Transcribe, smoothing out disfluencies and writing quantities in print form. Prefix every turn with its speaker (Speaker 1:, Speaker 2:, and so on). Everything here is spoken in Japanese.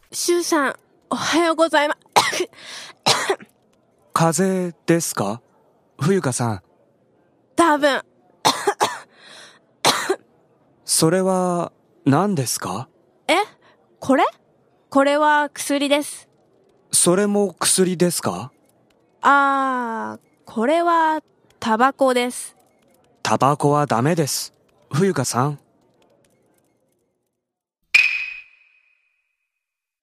Speaker 1: シュウさん、おはようございます。
Speaker 2: 風邪ですか？冬香さん。
Speaker 1: 多分。
Speaker 2: それは何ですか？
Speaker 1: え？これ？これは薬です。
Speaker 2: それも薬ですか？
Speaker 1: これはタバコです。
Speaker 2: タバコはダメです。冬香さん。